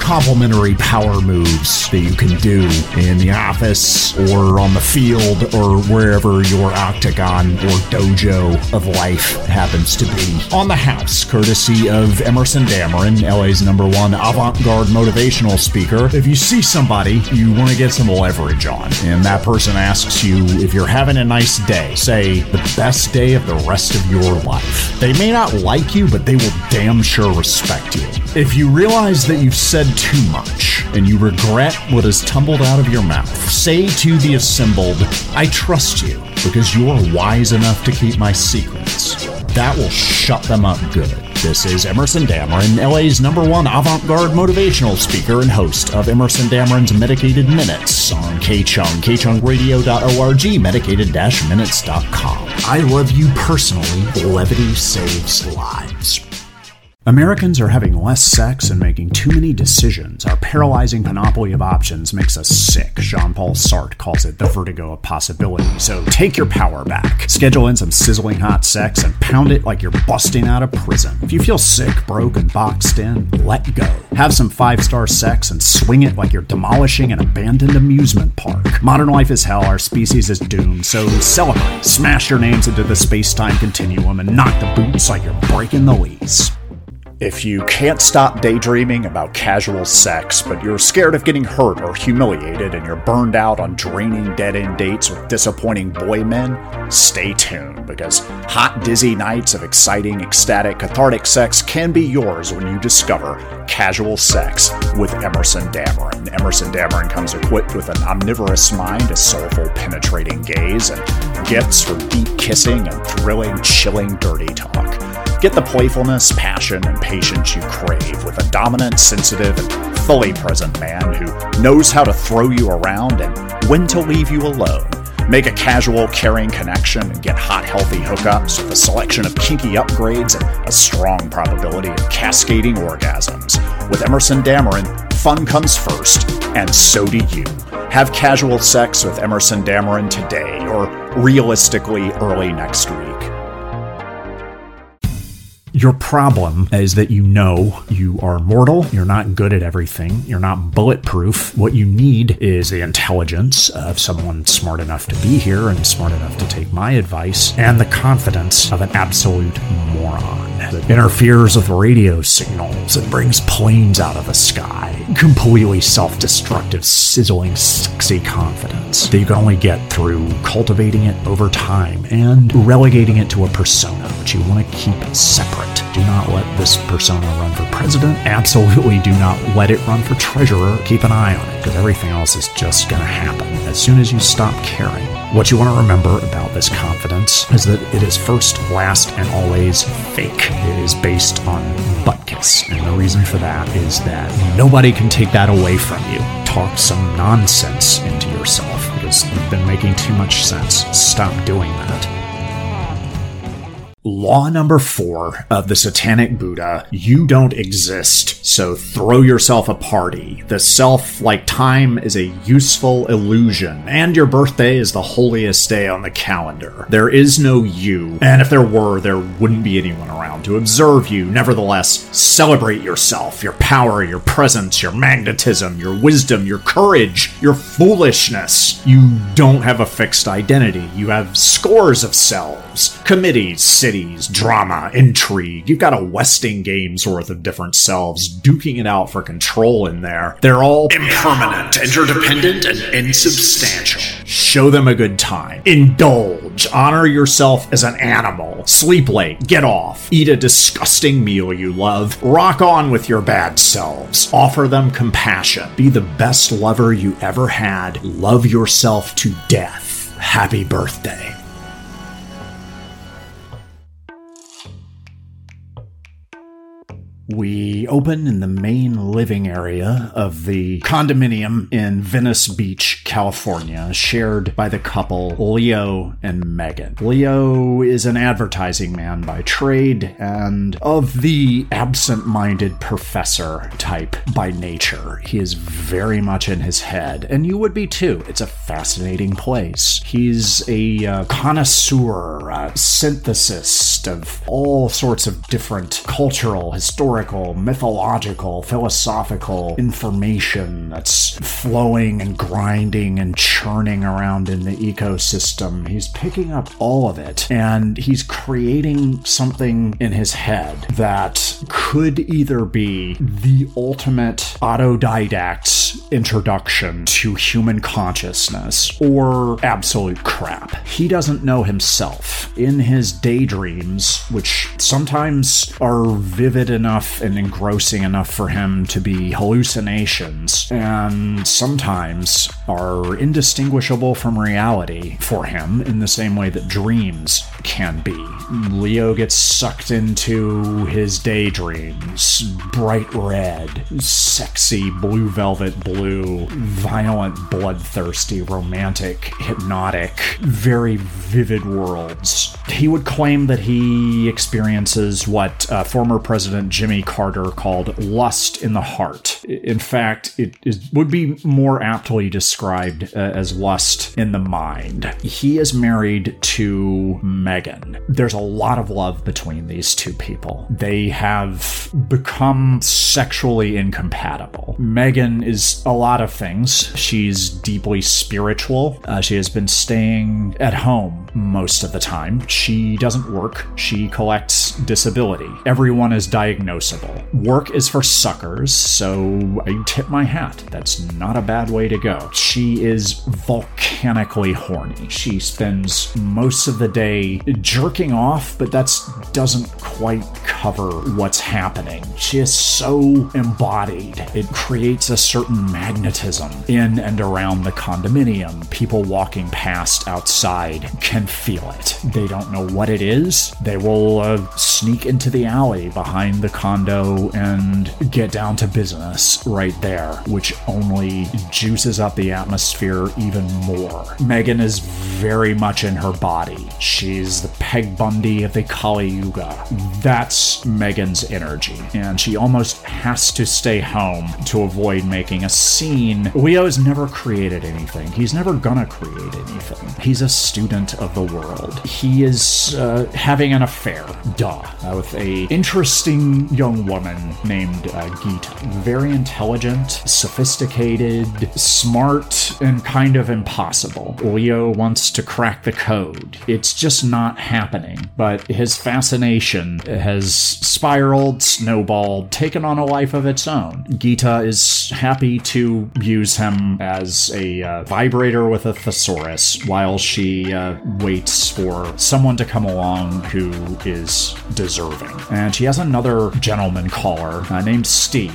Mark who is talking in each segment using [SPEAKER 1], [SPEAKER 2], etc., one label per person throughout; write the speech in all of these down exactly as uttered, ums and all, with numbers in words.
[SPEAKER 1] complementary power moves that you can do in the office or on the field or wherever your octagon or dojo of life happens to be. On the House, courtesy of Emerson Dameron, L A's number one avant-garde motivational speaker. If you see somebody you want to get some leverage on, and that person asks you if you're having a nice day, say, the best day of the rest of your life. They may not like you, but they will damn sure respect you. If you realize that you've said too much and you regret what has tumbled out of your mouth, say to the assembled, I trust you because you're wise enough to keep my secrets. That will shut them up good. This is Emerson Dameron, L A's number one avant-garde motivational speaker and host of Emerson Dameron's Medicated Minutes on K-Chung, k chung radio dot org, medicated dash minutes dot com. I love you personally. Levity saves lives. Americans are having less sex and making too many decisions. Our paralyzing panoply of options makes us sick. Jean-Paul Sartre calls it the vertigo of possibility. So take your power back. Schedule in some sizzling hot sex and pound it like you're busting out of prison. If you feel sick, broke, and boxed in, let go. Have some five-star sex and swing it like you're demolishing an abandoned amusement park. Modern life is hell. Our species is doomed. So celebrate. Smash your names into the space-time continuum and knock the boots like you're breaking the lease. If you can't stop daydreaming about casual sex, but you're scared of getting hurt or humiliated and you're burned out on draining dead-end dates with disappointing boy men, stay tuned, because hot, dizzy nights of exciting, ecstatic, cathartic sex can be yours when you discover Casual Sex with Emerson Dameron. Emerson Dameron comes equipped with an omnivorous mind, a soulful, penetrating gaze, and gifts for deep kissing and thrilling, chilling, dirty talk. Get the playfulness, passion, and patience you crave with a dominant, sensitive, and fully present man who knows how to throw you around and when to leave you alone. Make a casual, caring connection and get hot, healthy hookups with a selection of kinky upgrades and a strong probability of cascading orgasms. With Emerson Dameron, fun comes first, and so do you. Have casual sex with Emerson Dameron today, or realistically early next week. Your problem is that you know you are mortal, you're not good at everything, you're not bulletproof. What you need is the intelligence of someone smart enough to be here and smart enough to take my advice, and the confidence of an absolute moron that interferes with radio signals and brings planes out of the sky. Completely self-destructive, sizzling, sexy confidence that you can only get through cultivating it over time and relegating it to a persona, which you want to keep separate. Do not let this persona run for president. Absolutely do not let it run for treasurer. Keep an eye on it, because everything else is just going to happen as soon as you stop caring. What you want to remember about this confidence is that it is first, last, and always fake. It is based on butt kiss, and the reason for that is that nobody can take that away from you. Talk some nonsense into yourself, because you've been making too much sense. Stop doing that. Law number four of the Satanic Buddha: you don't exist, so throw yourself a party. The self, like time, is a useful illusion, and your birthday is the holiest day on the calendar. There is no you, and if there were, there wouldn't be anyone around to observe you. Nevertheless, celebrate yourself, your power, your presence, your magnetism, your wisdom, your courage, your foolishness. You don't have a fixed identity. You have scores of selves, committees, cities, drama, intrigue. You've got a Westing game's worth of different selves duking it out for control in there. They're all impermanent, interdependent, and insubstantial. Show them a good time. Indulge. Honor yourself as an animal. Sleep late. Get off. Eat a disgusting meal you love. Rock on with your bad selves. Offer them compassion. Be the best lover you ever had. Love yourself to death. Happy birthday. We open in the main living area of the condominium in Venice Beach, California, shared by the couple Leo and Megan. Leo is an advertising man by trade and of the absent-minded professor type by nature. He is very much in his head, and you would be too. It's a fascinating place. He's a uh, connoisseur, a synthesist of all sorts of different cultural, historical, historical, mythological, philosophical information that's flowing and grinding and churning around in the ecosystem. He's picking up all of it, and he's creating something in his head that could either be the ultimate autodidact's introduction to human consciousness or absolute crap. He doesn't know himself. In his daydreams, which sometimes are vivid enough and engrossing enough for him to be hallucinations, and sometimes are indistinguishable from reality for him in the same way that dreams can be. Leo gets sucked into his daydreams. Bright red, sexy blue velvet blue, violent, bloodthirsty, romantic, hypnotic, very vivid worlds. He would claim that he experiences what uh, former President Jimmy Carter called lust in the heart. In fact, it is, would be more aptly described uh, as lust in the mind. He is married to Megan. There's a lot of love between these two people. They have become sexually incompatible. Megan is a lot of things. She's deeply spiritual. Uh, she has been staying at home most of the time. She doesn't work. She collects disability. Everyone is diagnosable. Work is for suckers, so I tip my hat. That's not a bad way to go. She is volcanically horny. She spends most of the day jerking off, but that doesn't quite cover what's happening. She is so embodied. It creates a certain magnetism in and around the condominium. People walking past outside can feel it. They don't know what it is. They will uh, sneak into the alley behind the condo and get down to business right there, which only juices up the atmosphere even more. Megan is very much in her body. She's the Peg Bundy of the Kali Yuga. That's Megan's energy, and she almost has to stay home to avoid making a scene. Leo has never created anything. He's never gonna create anything. He's a student of the world. He is uh, having an affair, duh, uh, with a interesting young woman named uh, Gita. Very intelligent, sophisticated, smart, and kind of impossible. Leo wants to crack the code. It's just not happening, but his fascination has spiraled, snowballed, taken on a life of its own. Gita is happy to use him as a uh, vibrator with a thesaurus while she uh, waits for someone to come along who is deserving. And she has another gentleman caller uh, named Steve,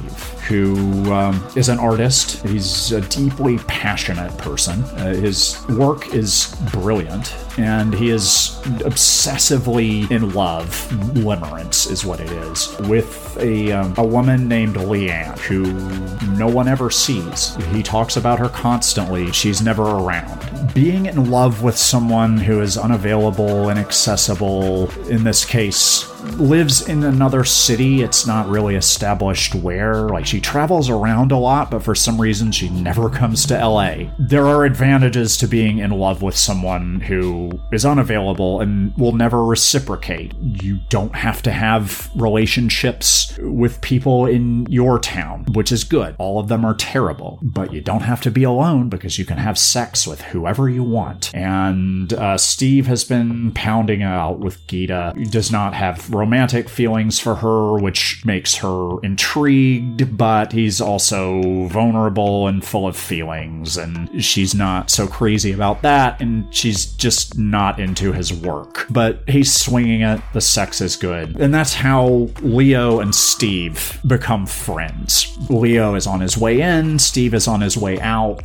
[SPEAKER 1] who um, is an artist. He's a deeply passionate person. Uh, his work is brilliant, and he is obsessively in love. Limerence is what it is, with a, um, a woman named Leanne, who no one ever sees. He talks about her constantly. She's never around. Being in love with someone who is unavailable, inaccessible, in this case, lives in another city. It's not really established where. Like, she travels around a lot, but for some reason she never comes to L A. There are advantages to being in love with someone who is unavailable and will never reciprocate. You don't have to have relationships with people in your town, which is good. All of them are terrible, but you don't have to be alone because you can have sex with whoever you want. And uh, Steve has been pounding out with Gita. He does not have romantic feelings for her, which makes her intrigued, but he's also vulnerable and full of feelings, and she's not so crazy about that, and she's just not into his work. But he's swinging it, the sex is good. And that's how Leo and Steve become friends. Leo is on his way in, Steve is on his way out.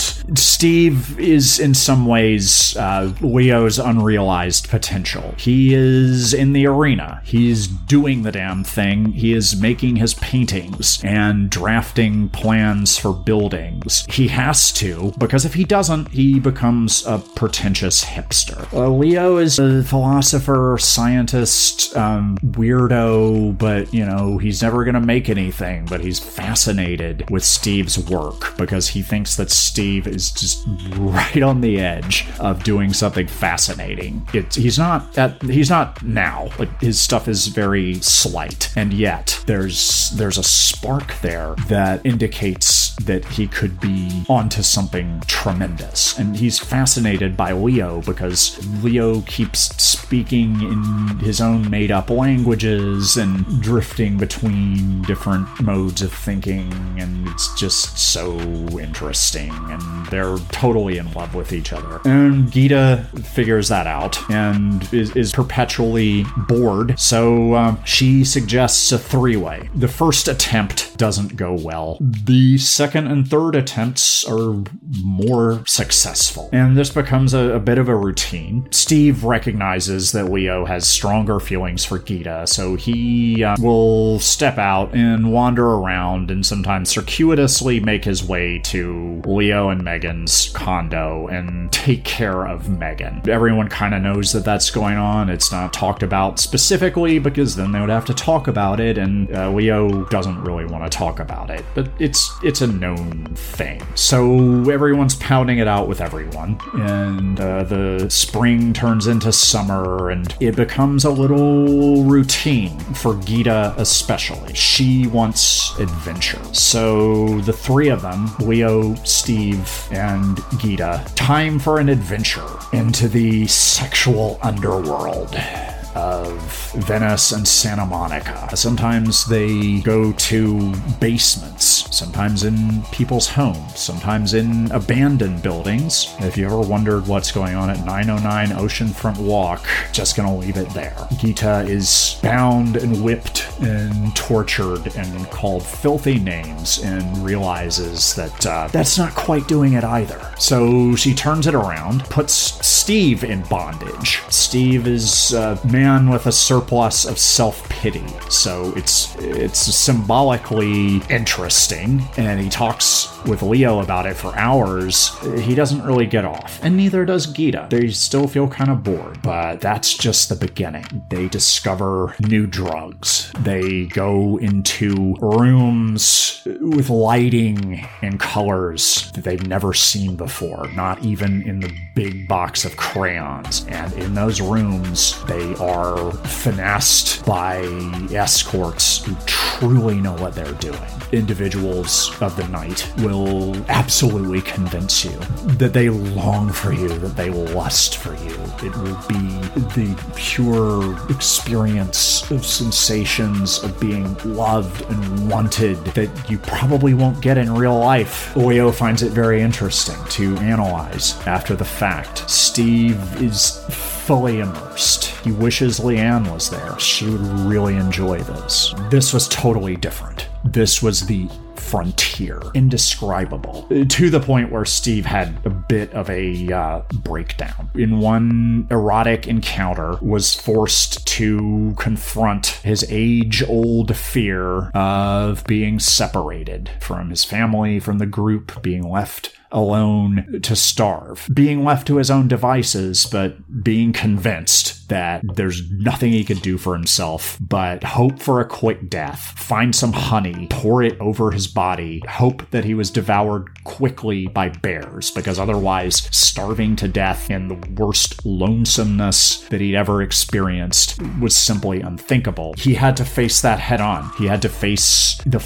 [SPEAKER 1] Steve is in some ways uh, Leo's unrealized potential. He is in the arena. He's doing the damn thing. He is making his paintings and drafting plans for buildings. He has to, because if he doesn't, he becomes a pretentious hipster. Uh, Leo is a philosopher, scientist, um, weirdo, but, you know, he's never gonna make anything, but he's fascinated with Steve's work because he thinks that Steve is just right on the edge of doing something fascinating. It, he's not at, he's not now. Like, his stuff is seems very slight, and yet there's there's a spark there that indicates that he could be onto something tremendous. And he's fascinated by Leo because Leo keeps speaking in his own made-up languages and drifting between different modes of thinking, and it's just so interesting, and they're totally in love with each other. And Gita figures that out and is, is perpetually bored, so um, she suggests a three-way. The first attempt doesn't go well. The second and third attempts are more successful, and this becomes a, a bit of a routine. Steve recognizes that Leo has stronger feelings for Gita, so he uh, will step out and wander around and sometimes circuitously make his way to Leo and Megan's condo and take care of Megan. Everyone kind of knows that that's going on. It's not talked about specifically because then they would have to talk about it, and uh, Leo doesn't really want to talk about it, but it's it's a known thing. So everyone's pounding it out with everyone, and uh, the spring turns into summer, and it becomes a little routine for Gita especially. She wants adventure. So the three of them, Leo, Steve, and Gita, time for an adventure into the sexual underworld of Venice and Santa Monica. Sometimes they go to basements, sometimes in people's homes, sometimes in abandoned buildings. If you ever wondered what's going on at nine oh nine Oceanfront Walk, just gonna leave it there. Gita is bound and whipped and tortured and called filthy names and realizes that uh, that's not quite doing it either. So she turns it around, puts Steve in bondage. Steve is a man with a surplus of self-pity, so it's it's symbolically interesting, and he talks with Leo about it for hours. He doesn't really get off, and neither does Gita. They still feel kind of bored, but that's just the beginning. They discover new drugs. They go into rooms with lighting and colors that they've never seen before, not even in the big box of crayons. And in those rooms, they are finessed by escorts who truly know what they're doing. Individuals of the night will absolutely convince you that they long for you, that they lust for you. It will be the pure experience of sensations of being loved and wanted that you probably won't get in real life. Leo finds it very interesting to analyze after the fact. Steve is fully immersed. He wishes Leanne was there. She would really enjoy this. This was totally different. This was the frontier. Indescribable. To the point where Steve had a bit of a uh, breakdown. In one erotic encounter, was forced to confront his age-old fear of being separated from his family, from the group, being left alone to starve, being left to his own devices, but being convinced that there's nothing he could do for himself but hope for a quick death, find some honey, pour it over his body, hope that he was devoured quickly by bears, because otherwise starving to death in the worst lonesomeness that he'd ever experienced was simply unthinkable. He had to face that head on. He had to face the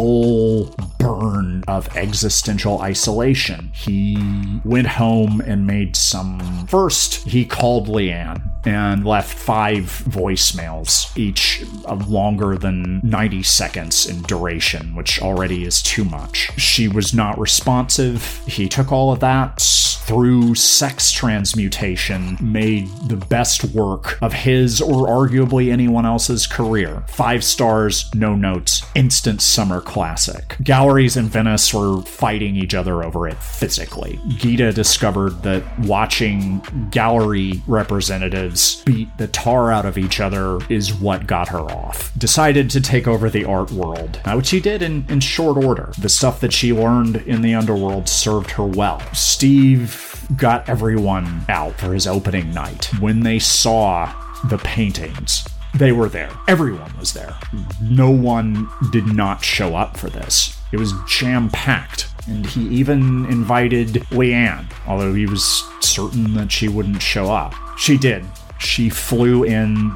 [SPEAKER 1] full burn of existential isolation. He went home and made some... First, he called Leanne and left five voicemails, each longer than ninety seconds in duration, which already is too much. She was not responsive. He took all of that, through sex transmutation, made the best work of his or arguably anyone else's career. Five stars, no notes, instant summer classic. Galleries in Venice were fighting each other over it physically. Gita discovered that watching gallery representatives beat the tar out of each other is what got her off. Decided to take over the art world, which she did in, in short order. The stuff that she learned in the underworld served her well. Steve got everyone out for his opening night. When they saw the paintings, they were there. Everyone was there. No one did not show up for this. It was jam-packed. And he even invited Leanne, although he was certain that she wouldn't show up. She did. She flew in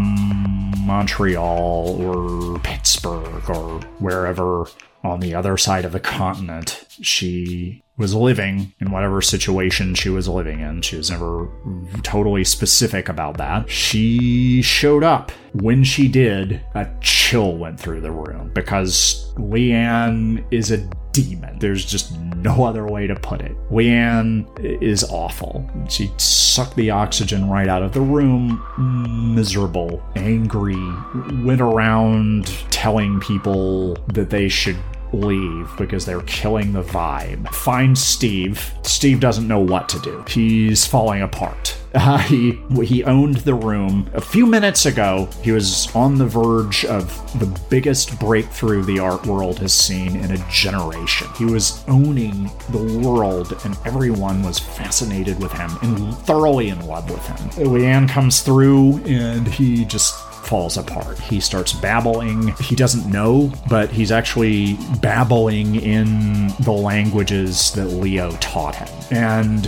[SPEAKER 1] from Montreal or Pittsburgh or wherever on the other side of the continent she was living, in whatever situation she was living in. She was never totally specific about that. She showed up. When she did, a chill went through the room because Leanne is a demon. There's just no other way to put it. Leanne is awful. She sucked the oxygen right out of the room. Miserable, angry, went around telling people that they should leave because they're killing the vibe. Find Steve. Steve doesn't know what to do. He's falling apart. Uh, he he owned the room. A few minutes ago, he was on the verge of the biggest breakthrough the art world has seen in a generation. He was owning the world, and everyone was fascinated with him and thoroughly in love with him. Leanne comes through, and he just falls apart. He starts babbling. He doesn't know, but he's actually babbling in the languages that Leo taught him. And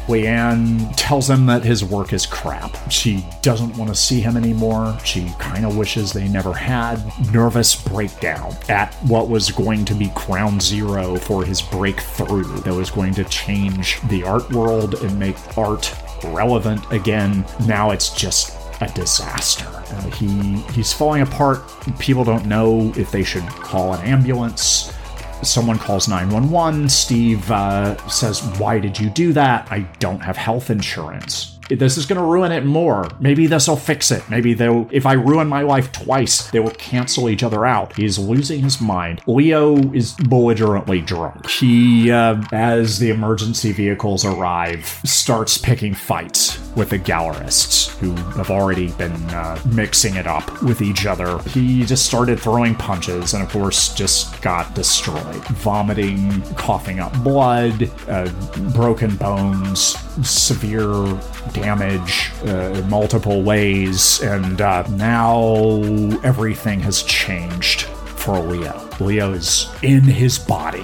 [SPEAKER 1] Leanne tells him that his work is crap. She doesn't want to see him anymore. She kind of wishes they never had. Nervous breakdown at what was going to be ground zero for his breakthrough that was going to change the art world and make art relevant again. Now it's just a disaster. Uh, he he's falling apart. People don't know if they should call an ambulance. Someone calls nine one one. Steve uh, says, "Why did you do that? I don't have health insurance." This is going to ruin it more. Maybe this will fix it. Maybe they'll, if I ruin my life twice, they will cancel each other out. He's losing his mind. Leo is belligerently drunk. He, uh, as the emergency vehicles arrive, starts picking fights with the gallerists who have already been uh, mixing it up with each other. He just started throwing punches and, of course, just got destroyed. Vomiting, coughing up blood, uh, broken bones, severe damage uh, in multiple ways, and uh, now everything has changed for Leo. Leo is in his body.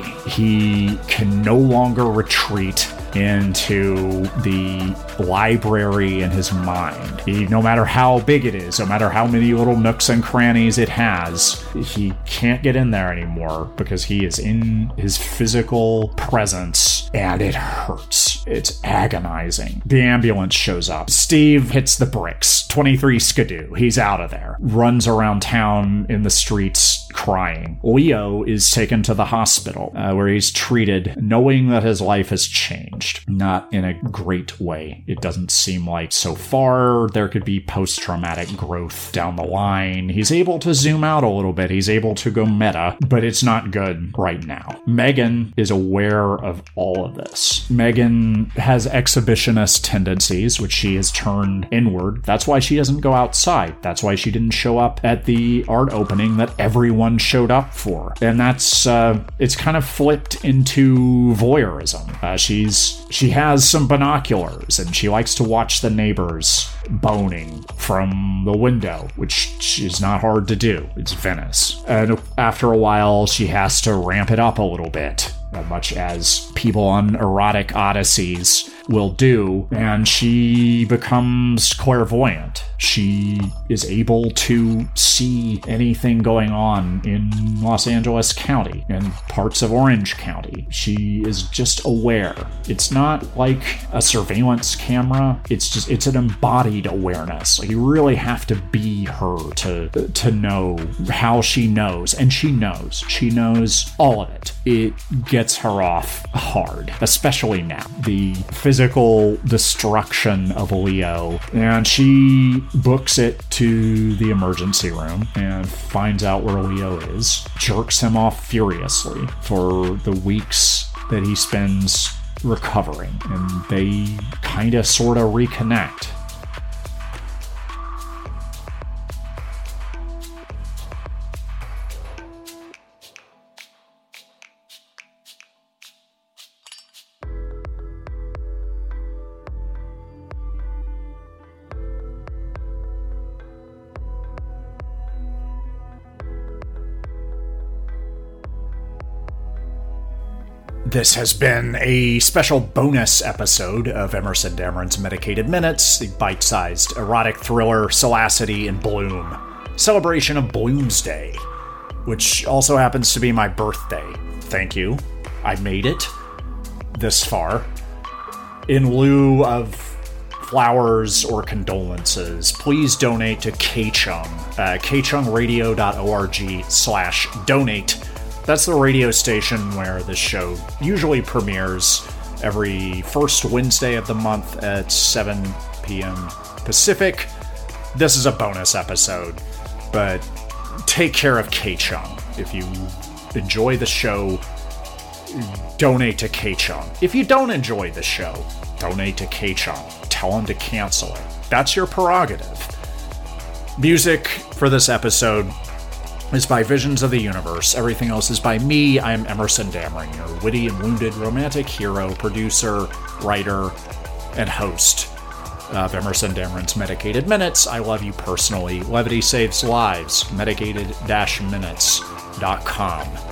[SPEAKER 1] He can no longer retreat into the library in his mind. He, no matter how big it is, no matter how many little nooks and crannies it has, he can't get in there anymore because he is in his physical presence, and it hurts. It's agonizing. The ambulance shows up. Steve hits the bricks. twenty-three Skidoo. He's out of there. Runs around town in the streets crying. Leo is taken to the hospital uh, where he's treated, knowing that his life has changed. Not in a great way. It doesn't seem like so far there could be post-traumatic growth down the line. He's able to zoom out a little bit. He's able to go meta, but it's not good right now. Megan is aware of all of this. Megan has exhibitionist tendencies, which she has turned inward. That's why she doesn't go outside. That's why she didn't show up at the art opening that everyone showed up for. And that's, uh, it's kind of flipped into voyeurism. Uh, she's She has some binoculars, and she likes to watch the neighbors boning from the window, which is not hard to do. It's Venice. And after a while, she has to ramp it up a little bit, much as people on erotic odysseys will do, and she becomes clairvoyant. She is able to see anything going on in Los Angeles County and parts of Orange County. She is just aware. It's not like a surveillance camera. It's just, it's an embodied awareness. Like, you really have to be her to, to know how she knows. And she knows. She knows all of it. It gets her off hard, especially now. The physical destruction of Leo, and she books it to the emergency room and finds out where Leo is, jerks him off furiously for the weeks that he spends recovering, and they kind of sort of reconnect. This has been a special bonus episode of Emerson Dameron's Medicated Minutes, the bite-sized erotic thriller Salacity in Bloom, celebration of Bloomsday, which also happens to be my birthday. Thank you. I made it this far. In lieu of flowers or condolences, please donate to K-Chung, uh, kchungradio.org slash donate. That's the radio station where this show usually premieres every first Wednesday of the month at seven p.m. Pacific. This is a bonus episode, but take care of K-Chung. If you enjoy the show, donate to K-Chung. If you don't enjoy the show, donate to K-Chung. Tell him to cancel it. That's your prerogative. Music for this episode is by Visions of the Universe. Everything else is by me. I am Emerson Dameron, your witty and wounded romantic hero, producer, writer, and host of Emerson Dameron's Medicated Minutes. I love you personally. Levity saves lives. Medicated dash minutes dot com.